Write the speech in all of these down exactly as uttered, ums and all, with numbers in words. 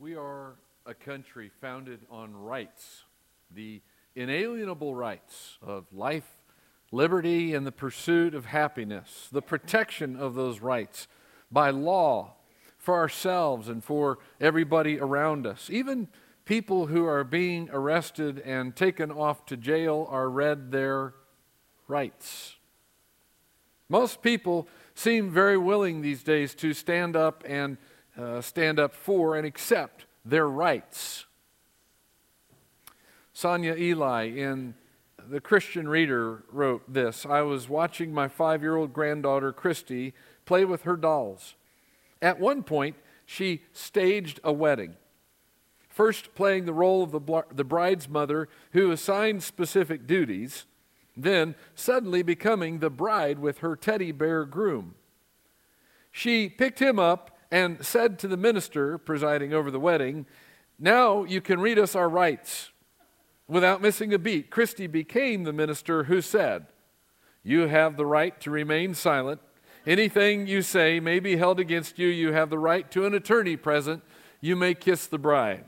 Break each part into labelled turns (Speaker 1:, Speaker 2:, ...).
Speaker 1: We are a country founded on rights, the inalienable rights of life, liberty, and the pursuit of happiness, the protection of those rights by law for ourselves and for everybody around us. Even people who are being arrested and taken off to jail are read their rights. Most people seem very willing these days to stand up and uh, stand up for and accept their rights. Sonia Eli in The Christian Reader wrote this: I was watching my five-year-old granddaughter Christy play with her dolls. At one point, she staged a wedding. First playing the role of the, bl- the bride's mother who assigned specific duties, then suddenly becoming the bride with her teddy bear groom. She picked him up and said to the minister presiding over the wedding, "Now you can read us our rights." Without missing a beat, Christy became the minister who said, "You have the right to remain silent. Anything you say may be held against you. You have the right to an attorney present. You may kiss the bride."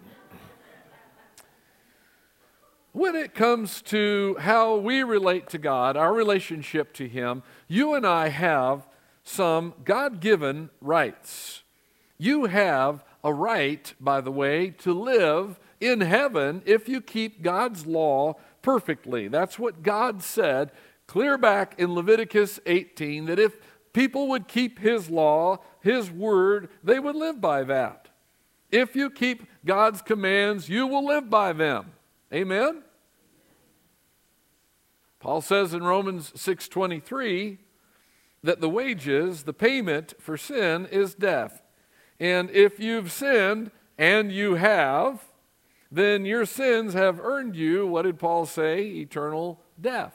Speaker 1: When it comes to how we relate to God, our relationship to Him, you and I have some God-given rights. You have a right, by the way, to live in heaven if you keep God's law perfectly. That's what God said clear back in Leviticus eighteen, that if people would keep His law, His word, they would live by that. If you keep God's commands, you will live by them. Amen? Paul says in Romans six twenty-three that the wages, the payment for sin, is death. And if you've sinned, and you have, then your sins have earned you, what did Paul say? Eternal death.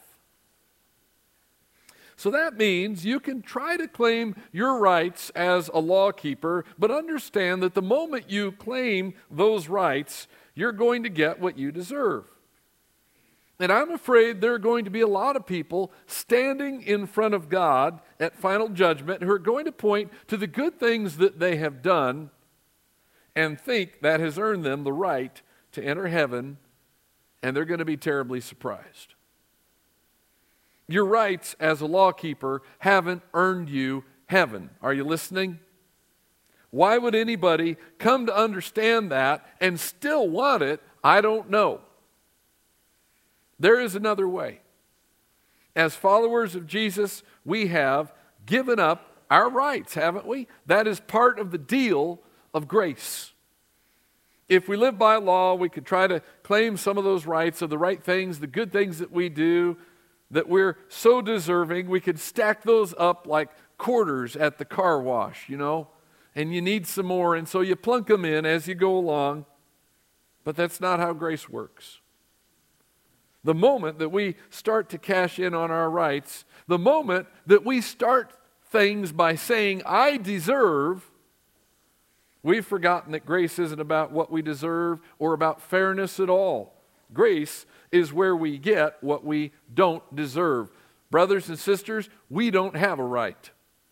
Speaker 1: So that means you can try to claim your rights as a lawkeeper, but understand that the moment you claim those rights, you're going to get what you deserve. And I'm afraid there are going to be a lot of people standing in front of God at final judgment who are going to point to the good things that they have done and think that has earned them the right to enter heaven, and they're going to be terribly surprised. Your rights as a lawkeeper haven't earned you heaven. Are you listening? Why would anybody come to understand that and still want it? I don't know. There is another way. As followers of Jesus, we have given up our rights, haven't we? That is part of the deal of grace. If we live by law, we could try to claim some of those rights of the right things, the good things that we do, that we're so deserving. We could stack those up like quarters at the car wash, you know, and you need some more, and so you plunk them in as you go along. But that's not how grace works. The moment that we start to cash in on our rights, the moment that we start things by saying, "I deserve," we've forgotten that grace isn't about what we deserve or about fairness at all. Grace is where we get what we don't deserve. Brothers and sisters, we don't have a right.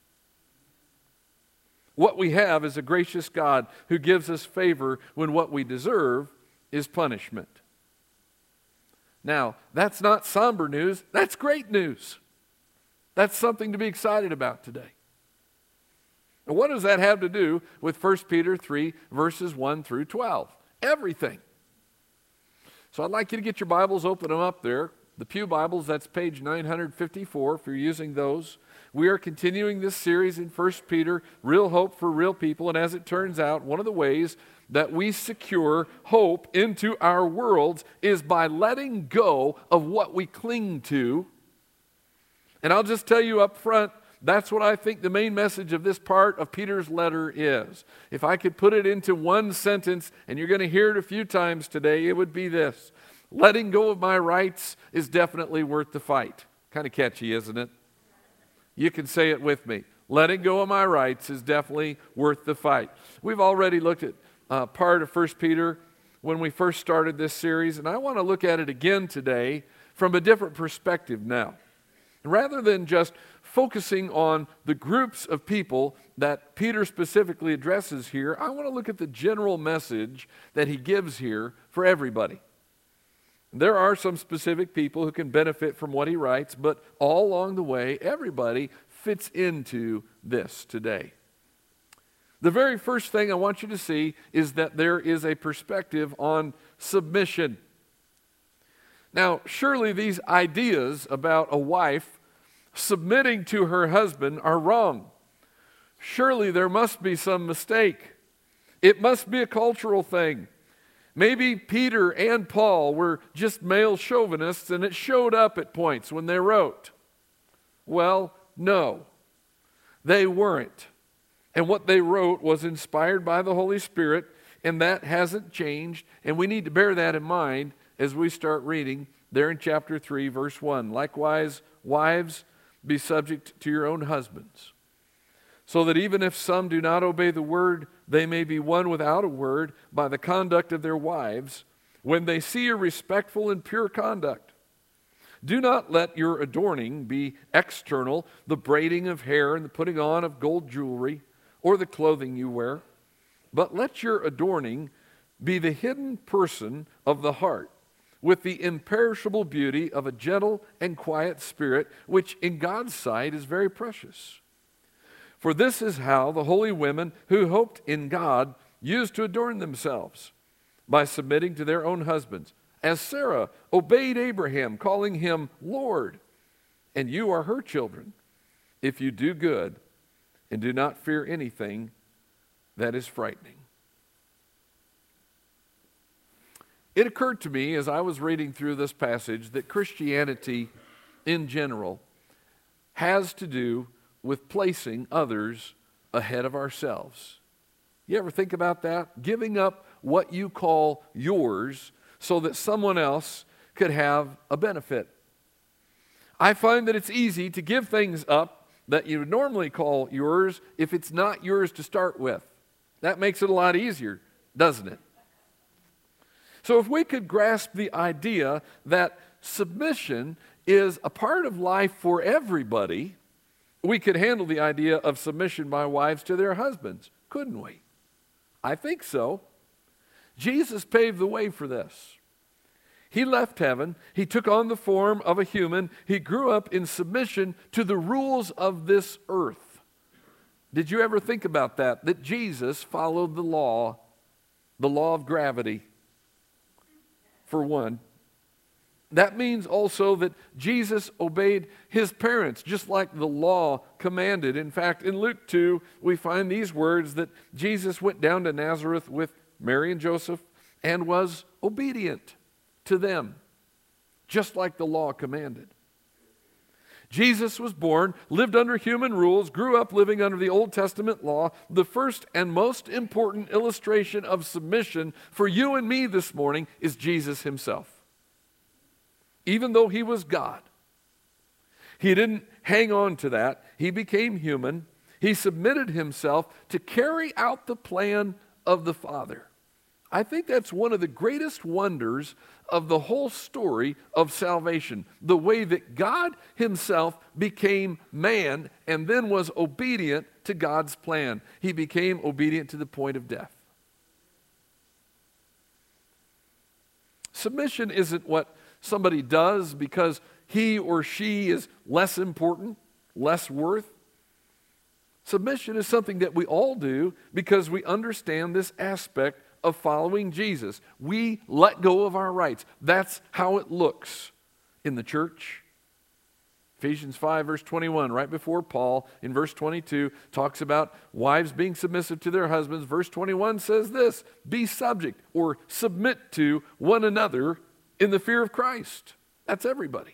Speaker 1: What we have is a gracious God who gives us favor when what we deserve is punishment. Now, that's not somber news. That's great news. That's something to be excited about today. And what does that have to do with First Peter three, verses one through twelve? Everything. So I'd like you to get your Bibles, open them up there. The Pew Bibles, that's page nine fifty-four if you're using those. We are continuing this series in First Peter, Real Hope for Real People. And as it turns out, one of the ways that we secure hope into our worlds is by letting go of what we cling to. And I'll just tell you up front, that's what I think the main message of this part of Peter's letter is. If I could put it into one sentence, and you're going to hear it a few times today, it would be this: letting go of my rights is definitely worth the fight. Kind of catchy, isn't it? You can say it with me. Letting go of my rights is definitely worth the fight. We've already looked at uh, part of First Peter when we first started this series, and I want to look at it again today from a different perspective now. Rather than just focusing on the groups of people that Peter specifically addresses here, I want to look at the general message that he gives here for everybody. There are some specific people who can benefit from what he writes, but all along the way, everybody fits into this today. The very first thing I want you to see is that there is a perspective on submission. Now, surely these ideas about a wife submitting to her husband are wrong. Surely there must be some mistake. It must be a cultural thing. Maybe Peter and Paul were just male chauvinists and it showed up at points when they wrote. Well, no, they weren't. And what they wrote was inspired by the Holy Spirit, and that hasn't changed. And we need to bear that in mind as we start reading there in chapter three, verse one. Likewise, wives, be subject to your own husbands, so that even if some do not obey the word, they may be won without a word by the conduct of their wives, when they see your respectful and pure conduct. Do not let your adorning be external, the braiding of hair and the putting on of gold jewelry, or the clothing you wear, but let your adorning be the hidden person of the heart, with the imperishable beauty of a gentle and quiet spirit, which in God's sight is very precious. For this is how the holy women who hoped in God used to adorn themselves, by submitting to their own husbands, as Sarah obeyed Abraham, calling him Lord. And you are her children, if you do good and do not fear anything that is frightening. It occurred to me as I was reading through this passage that Christianity in general has to do with placing others ahead of ourselves. You ever think about that? Giving up what you call yours so that someone else could have a benefit. I find that it's easy to give things up that you would normally call yours if it's not yours to start with. That makes it a lot easier, doesn't it? So if we could grasp the idea that submission is a part of life for everybody, we could handle the idea of submission by wives to their husbands, couldn't we? I think so. Jesus paved the way for this. He left heaven. He took on the form of a human. He grew up in submission to the rules of this earth. Did you ever think about that? That Jesus followed the law, the law of gravity, for one. That means also that Jesus obeyed his parents, just like the law commanded. In fact, in Luke two, we find these words that Jesus went down to Nazareth with Mary and Joseph and was obedient to them, just like the law commanded. Jesus was born, lived under human rules, grew up living under the Old Testament law. The first and most important illustration of submission for you and me this morning is Jesus himself. Even though he was God, he didn't hang on to that. He became human. He submitted himself to carry out the plan of the Father. I think that's one of the greatest wonders of the whole story of salvation. The way that God himself became man and then was obedient to God's plan. He became obedient to the point of death. Submission isn't what somebody does because he or she is less important, less worth. Submission is something that we all do because we understand this aspect of following Jesus. We let go of our rights. That's how it looks in the church. Ephesians five, verse twenty-one, right before Paul, in verse twenty-two, talks about wives being submissive to their husbands. Verse twenty-one says this: be subject or submit to one another in the fear of Christ. That's everybody.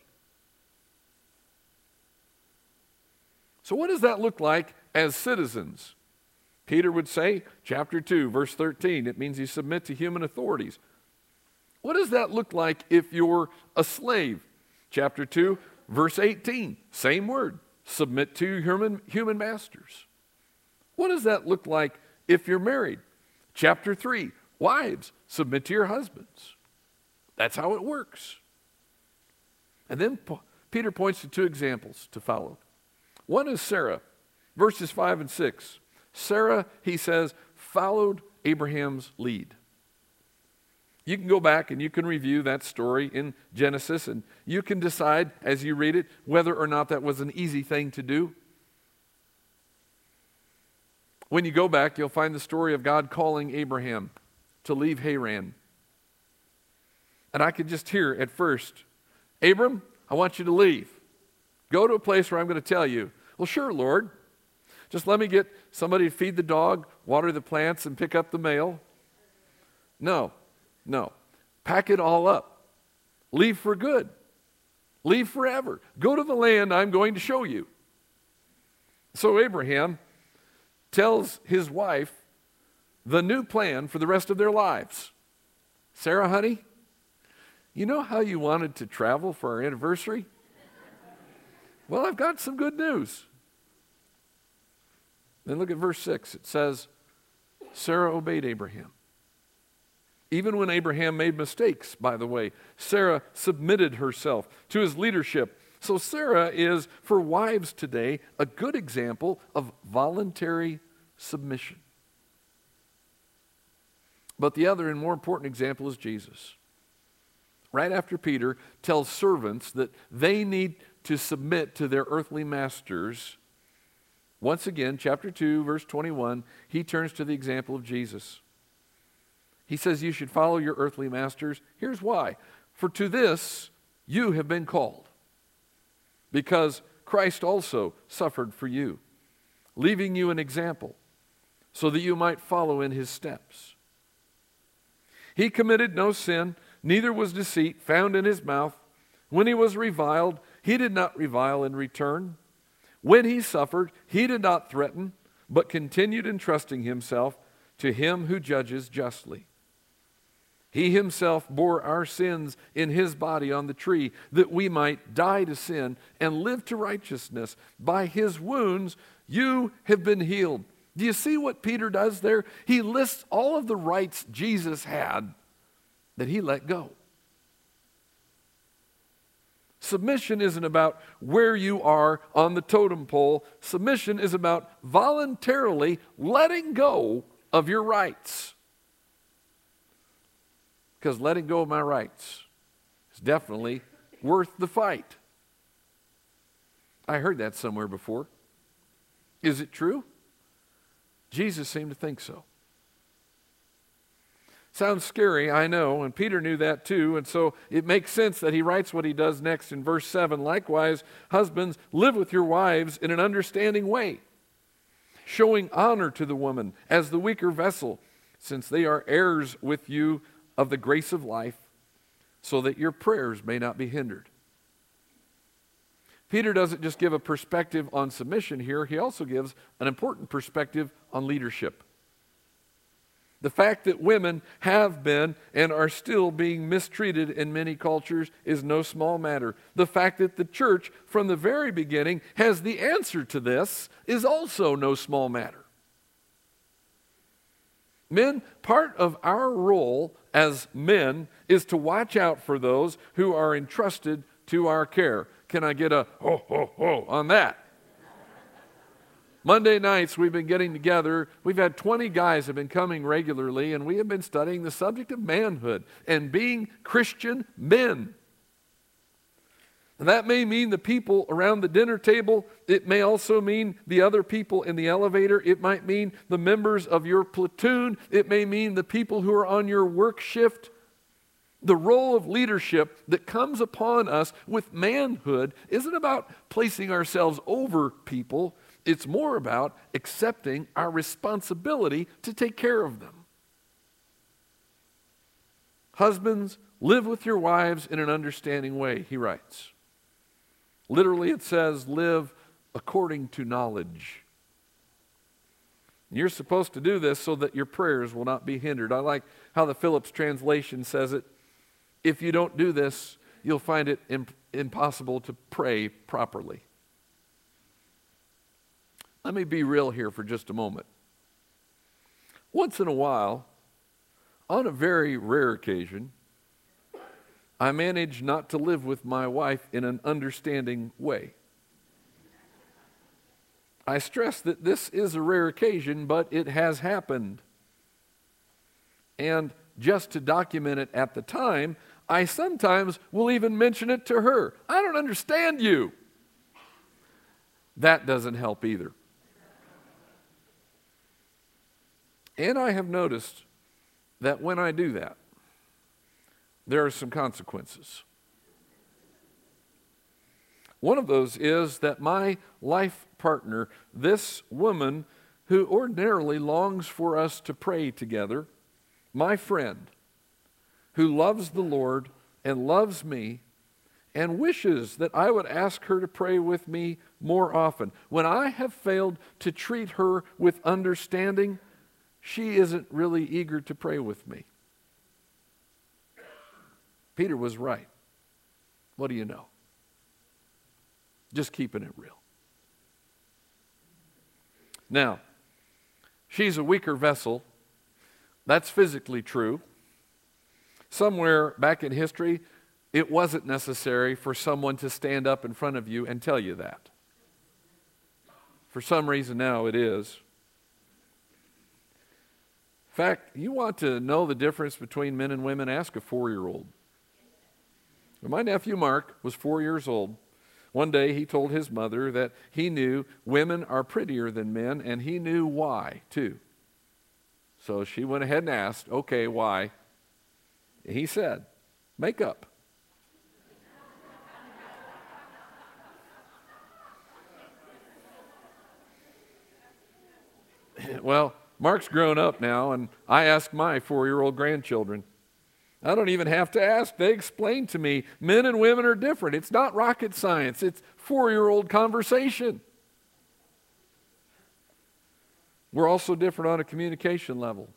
Speaker 1: So what does that look like as citizens? Peter would say, chapter two, verse thirteen, it means you submit to human authorities. What does that look like if you're a slave? Chapter two, verse eighteen, same word, submit to human, human masters. What does that look like if you're married? Chapter three, wives, submit to your husbands. That's how it works. And then Peter points to two examples to follow. One is Sarah, verses five and six. Sarah, he says, followed Abraham's lead. You can go back and you can review that story in Genesis, and you can decide as you read it whether or not that was an easy thing to do. When you go back, you'll find the story of God calling Abraham to leave Haran. And I could just hear at first, Abram, I want you to leave. Go to a place where I'm going to tell you. Well, sure, Lord. Just let me get somebody to feed the dog, water the plants, and pick up the mail. No, no. Pack it all up. Leave for good. Leave forever. Go to the land I'm going to show you. So Abraham tells his wife the new plan for the rest of their lives. Sarah, honey, you know how you wanted to travel for our anniversary? Well, I've got some good news. Then look at verse six. It says, Sarah obeyed Abraham. Even when Abraham made mistakes, by the way, Sarah submitted herself to his leadership. So Sarah is, for wives today, a good example of voluntary submission. But the other and more important example is Jesus. Right after Peter tells servants that they need to submit to their earthly masters, once again, chapter two, verse twenty-one, he turns to the example of Jesus. He says you should follow your earthly masters. Here's why. For to this you have been called, because Christ also suffered for you, leaving you an example, so that you might follow in his steps. He committed no sin, neither was deceit found in his mouth. When he was reviled, he did not revile in return. When he suffered, he did not threaten, but continued entrusting himself to him who judges justly. He himself bore our sins in his body on the tree, that we might die to sin and live to righteousness. By his wounds you have been healed. Do you see what Peter does there? He lists all of the rights Jesus had that he let go. Submission isn't about where you are on the totem pole. Submission is about voluntarily letting go of your rights. Because letting go of my rights is definitely worth the fight. I heard that somewhere before. Is it true? Jesus seemed to think so. Sounds scary, I know, and Peter knew that too, and so it makes sense that he writes what he does next in verse seven. Likewise, husbands, live with your wives in an understanding way, showing honor to the woman as the weaker vessel, since they are heirs with you of the grace of life, so that your prayers may not be hindered. Peter doesn't just give a perspective on submission here, he also gives an important perspective on leadership. The fact that women have been and are still being mistreated in many cultures is no small matter. The fact that the church from the very beginning has the answer to this is also no small matter. Men, part of our role as men is to watch out for those who are entrusted to our care. Can I get a ho, ho, ho on that? Monday nights we've been getting together. We've had twenty guys have been coming regularly, and we have been studying the subject of manhood and being Christian men. And that may mean the people around the dinner table. It may also mean the other people in the elevator. It might mean the members of your platoon. It may mean the people who are on your work shift. The role of leadership that comes upon us with manhood isn't about placing ourselves over people. It's more about accepting our responsibility to take care of them. Husbands, live with your wives in an understanding way, he writes. Literally it says, live according to knowledge. You're supposed to do this so that your prayers will not be hindered. I like how the Phillips translation says it. If you don't do this, you'll find it imp- impossible to pray properly. Let me be real here for just a moment. Once in a while, on a very rare occasion, I manage not to live with my wife in an understanding way. I stress that this is a rare occasion, but it has happened. And just to document it at the time, I sometimes will even mention it to her. I don't understand you. That doesn't help either. And I have noticed that when I do that, there are some consequences. One of those is that my life partner, this woman who ordinarily longs for us to pray together, my friend, who loves the Lord and loves me and wishes that I would ask her to pray with me more often. When I have failed to treat her with understanding, she isn't really eager to pray with me. Peter was right. What do you know? Just keeping it real. Now, she's a weaker vessel. That's physically true. Somewhere back in history, it wasn't necessary for someone to stand up in front of you and tell you that. For some reason now it is. In fact, you want to know the difference between men and women? Ask a four-year-old. My nephew Mark was four years old. One day he told his mother that he knew women are prettier than men, and he knew why, too. So she went ahead and asked, okay, why? He said, makeup. Well, Mark's grown up now, and I ask my four-year-old grandchildren. I don't even have to ask. They explain to me men and women are different. It's not rocket science. It's four-year-old conversation. We're also different on a communication level.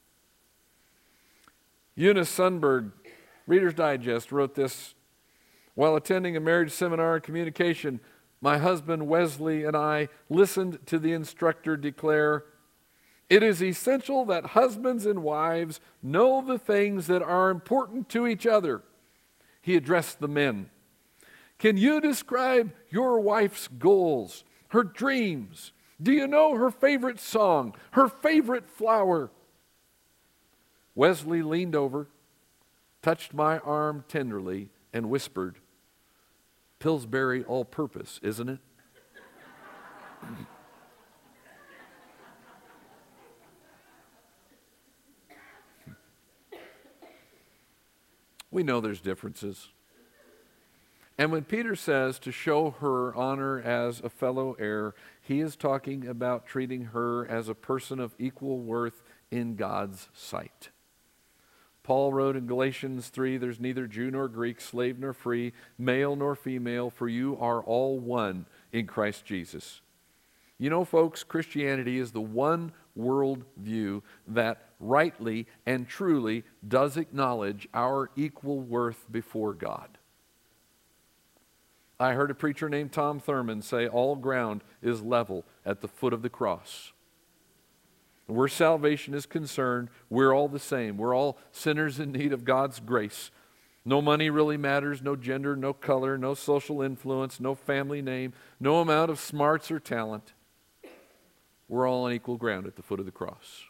Speaker 1: Eunice Sundberg, Reader's Digest, wrote this: while attending a marriage seminar on communication, my husband Wesley and I listened to the instructor declare, "It is essential that husbands and wives know the things that are important to each other." He addressed the men. "Can you describe your wife's goals, her dreams? Do you know her favorite song, her favorite flower?" Wesley leaned over, touched my arm tenderly, and whispered, "Pillsbury all-purpose, isn't it?" We know there's differences. And when Peter says to show her honor as a fellow heir, he is talking about treating her as a person of equal worth in God's sight. Paul wrote in Galatians three, "There's neither Jew nor Greek, slave nor free, male nor female, for you are all one in Christ Jesus." You know, folks, Christianity is the one world view that rightly and truly does acknowledge our equal worth before God. I heard a preacher named Tom Thurman say all ground is level at the foot of the cross. Where salvation is concerned, we're all the same. We're all sinners in need of God's grace. No money really matters, no gender, no color, no social influence, no family name, no amount of smarts or talent. We're all on equal ground at the foot of the cross.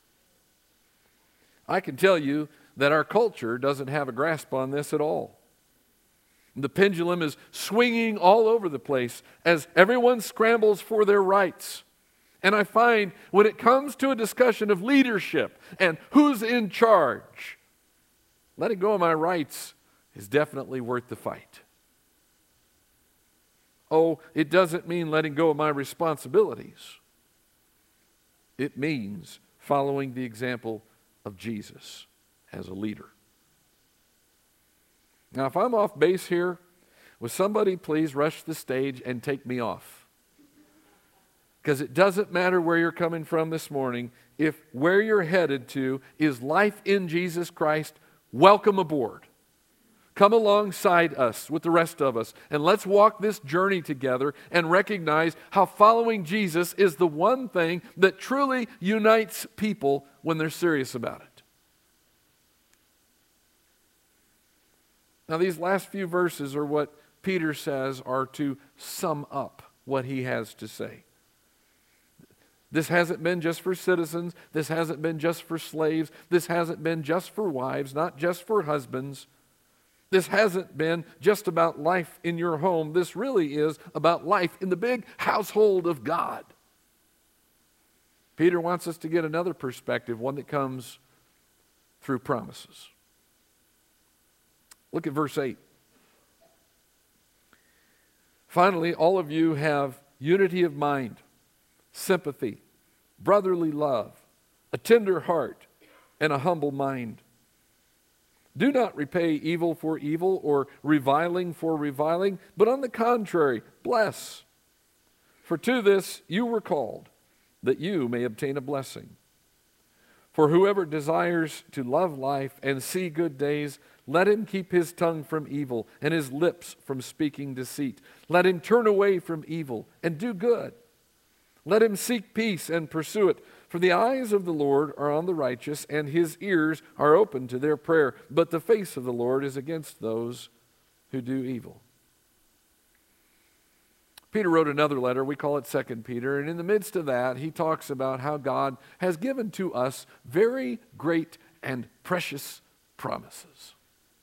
Speaker 1: I can tell you that our culture doesn't have a grasp on this at all. The pendulum is swinging all over the place as everyone scrambles for their rights. And I find when it comes to a discussion of leadership and who's in charge, letting go of my rights is definitely worth the fight. Oh, it doesn't mean letting go of my responsibilities. It means following the example of Jesus as a leader. Now, if I'm off base here, will somebody please rush the stage and take me off? Because it doesn't matter where you're coming from this morning. If where you're headed to is life in Jesus Christ, welcome aboard. Come alongside us with the rest of us, and let's walk this journey together and recognize how following Jesus is the one thing that truly unites people when they're serious about it. Now, these last few verses are what Peter says are to sum up what he has to say. This hasn't been just for citizens. This hasn't been just for slaves. This hasn't been just for wives, not just for husbands. This hasn't been just about life in your home. This really is about life in the big household of God. Peter wants us to get another perspective, one that comes through promises. Look at verse eight. Finally, all of you have unity of mind, sympathy, brotherly love, a tender heart, and a humble mind. Do not repay evil for evil or reviling for reviling, but on the contrary, bless. For to this you were called, that you may obtain a blessing. For whoever desires to love life and see good days, let him keep his tongue from evil and his lips from speaking deceit. Let him turn away from evil and do good. Let him seek peace and pursue it. For the eyes of the Lord are on the righteous, and his ears are open to their prayer. But the face of the Lord is against those who do evil. Peter wrote another letter, we call it Second Peter, and in the midst of that, he talks about how God has given to us very great and precious promises.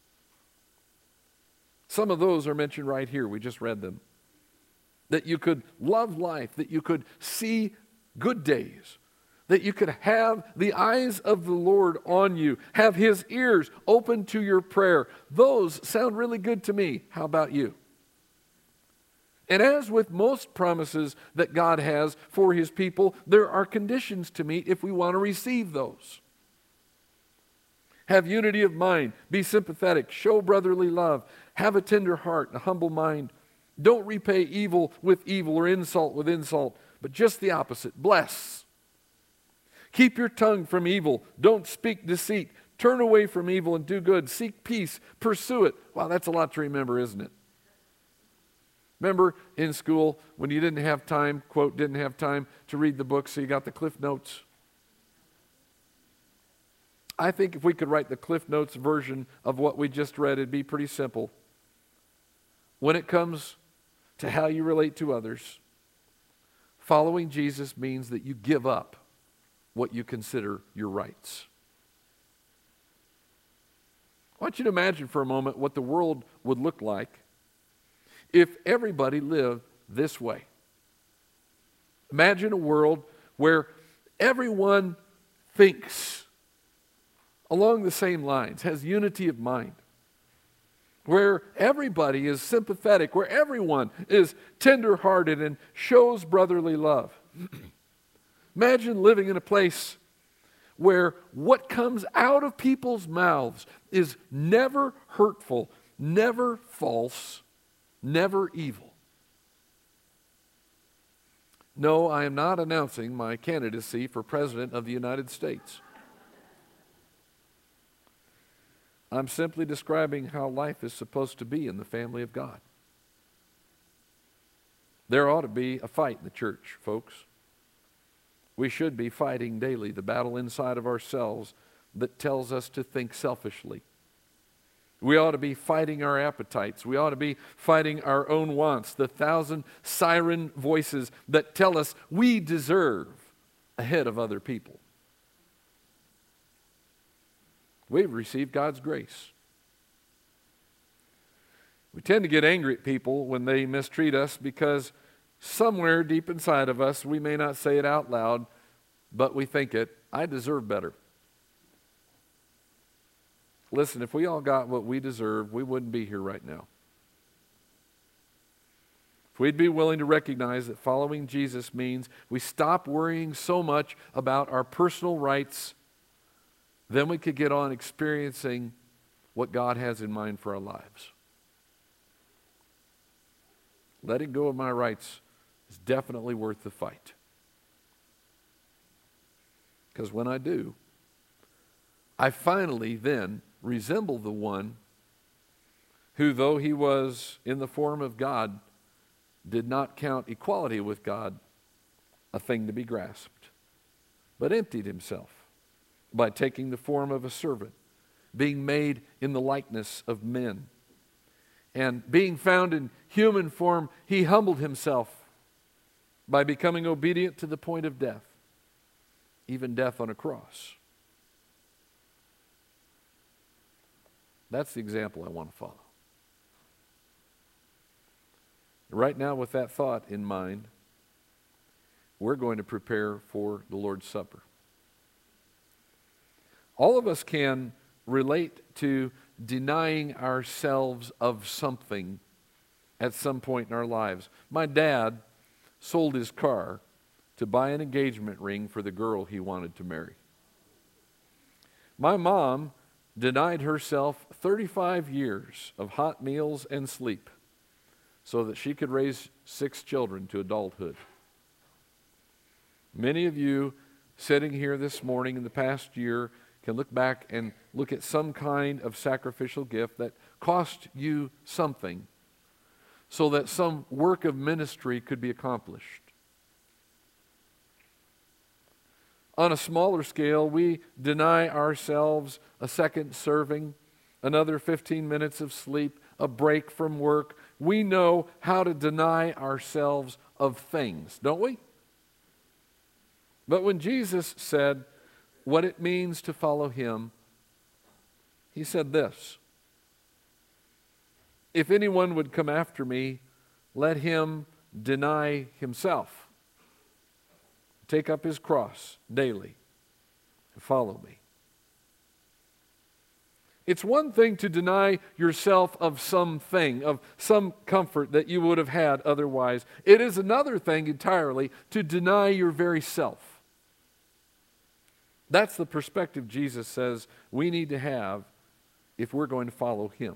Speaker 1: Some of those are mentioned right here. We just read them. That you could love life, that you could see good days, that you could have the eyes of the Lord on you, have his ears open to your prayer. Those sound really good to me. How about you? And as with most promises that God has for his people, there are conditions to meet if we want to receive those. Have unity of mind, be sympathetic, show brotherly love, have a tender heart, a humble mind. Don't repay evil with evil or insult with insult, but just the opposite, bless. Keep your tongue from evil, don't speak deceit, turn away from evil and do good, seek peace, pursue it. Wow, that's a lot to remember, isn't it? Remember in school when you didn't have time, quote, didn't have time to read the book, so you got the Cliff Notes? I think if we could write the Cliff Notes version of what we just read, it'd be pretty simple. When it comes to how you relate to others, following Jesus means that you give up what you consider your rights. I want you to imagine for a moment what the world would look like if everybody lived this way. Imagine a world where everyone thinks along the same lines, has unity of mind, where everybody is sympathetic, where everyone is tender-hearted and shows brotherly love. Imagine living in a place where what comes out of people's mouths is never hurtful, never false, never evil. No, I am not announcing my candidacy for President of the United States. I'm simply describing how life is supposed to be in the family of God. There ought to be a fight in the church, folks. We should be fighting daily the battle inside of ourselves that tells us to think selfishly. We ought to be fighting our appetites. We ought to be fighting our own wants, the thousand siren voices that tell us we deserve ahead of other people. We've received God's grace. We tend to get angry at people when they mistreat us because somewhere deep inside of us, we may not say it out loud, but we think it, I deserve better. Listen, if we all got what we deserve, we wouldn't be here right now. If we'd be willing to recognize that following Jesus means we stop worrying so much about our personal rights, then we could get on experiencing what God has in mind for our lives. Letting go of my rights is definitely worth the fight. Because when I do, I finally then resemble the one who, though he was in the form of God, did not count equality with God a thing to be grasped, but emptied himself by taking the form of a servant, being made in the likeness of men. And being found in human form, he humbled himself by becoming obedient to the point of death, even death on a cross. That's the example I want to follow. Right now, with that thought in mind, we're going to prepare for the Lord's Supper. All of us can relate to denying ourselves of something at some point in our lives. My dad sold his car to buy an engagement ring for the girl he wanted to marry. My mom denied herself thirty-five years of hot meals and sleep so that she could raise six children to adulthood. Many of you sitting here this morning in the past year can look back and look at some kind of sacrificial gift that cost you something so that some work of ministry could be accomplished. On a smaller scale, we deny ourselves a second serving, another fifteen minutes of sleep, a break from work. We know how to deny ourselves of things, don't we? But when Jesus said what it means to follow him, he said this: if anyone would come after me, let him deny himself, take up his cross daily, and follow me. It's one thing to deny yourself of something, of some comfort that you would have had otherwise. It is another thing entirely to deny your very self. That's the perspective Jesus says we need to have if we're going to follow him.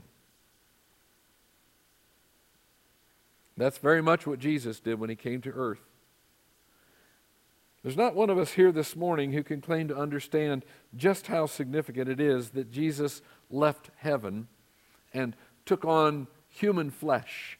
Speaker 1: That's very much what Jesus did when he came to earth. There's not one of us here this morning who can claim to understand just how significant it is that Jesus left heaven and took on human flesh.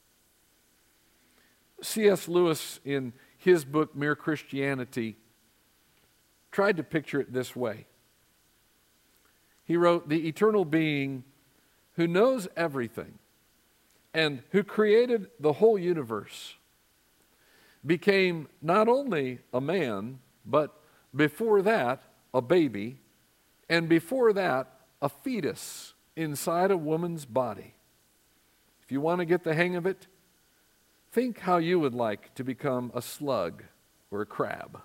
Speaker 1: C S Lewis, in his book, Mere Christianity, tried to picture it this way. He wrote, the eternal being who knows everything and who created the whole universe became not only a man, but before that, a baby, and before that, a fetus inside a woman's body. If you want to get the hang of it, think how you would like to become a slug or a crab.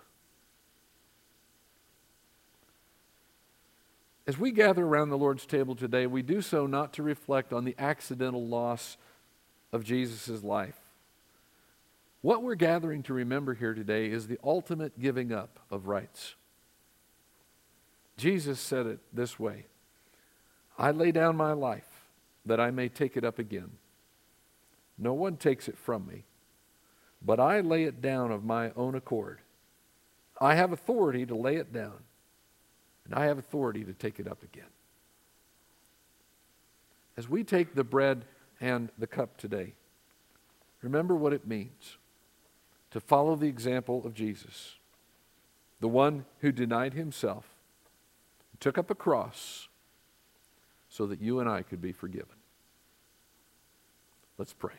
Speaker 1: As we gather around the Lord's table today, we do so not to reflect on the accidental loss of Jesus' life. What we're gathering to remember here today is the ultimate giving up of rights. Jesus said it this way: I lay down my life that I may take it up again. No one takes it from me, but I lay it down of my own accord. I have authority to lay it down, and I have authority to take it up again. As we take the bread and the cup today, remember what it means to follow the example of Jesus, the one who denied himself, took up a cross so that you and I could be forgiven. Let's pray.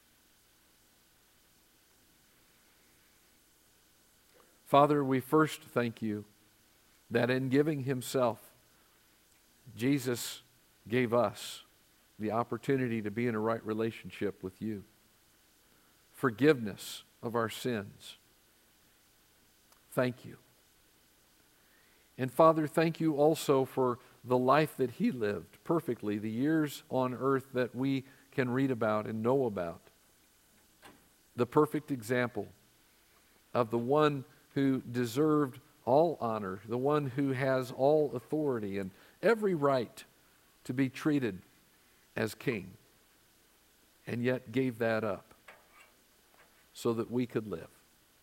Speaker 1: Father, we first thank you that in giving himself, Jesus gave us the opportunity to be in a right relationship with you. Forgiveness of our sins. Thank you. And Father, thank you also for the life that he lived perfectly, the years on earth that we can read about and know about. The perfect example of the one who deserved all honor, the one who has all authority and every right to be treated as king, and yet gave that up so that we could live.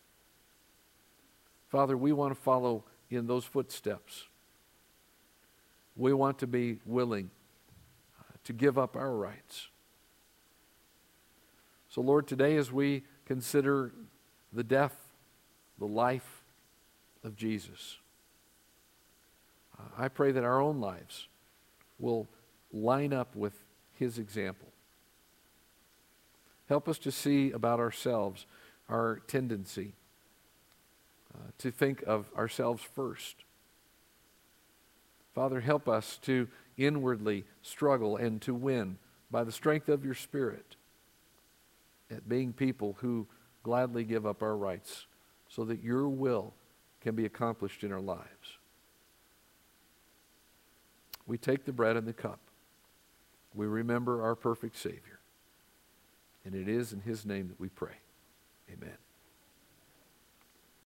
Speaker 1: Father, we want to follow in those footsteps. We want to be willing to give up our rights. So Lord, today as we consider the death, the life of Jesus, I pray that our own lives will line up with his example. Help us to see about ourselves our tendency uh, to think of ourselves first. Father, help us to inwardly struggle and to win by the strength of your Spirit at being people who gladly give up our rights so that your will can be accomplished in our lives. We take the bread and the cup. We remember our perfect Savior. And it is in his name that we pray. Amen.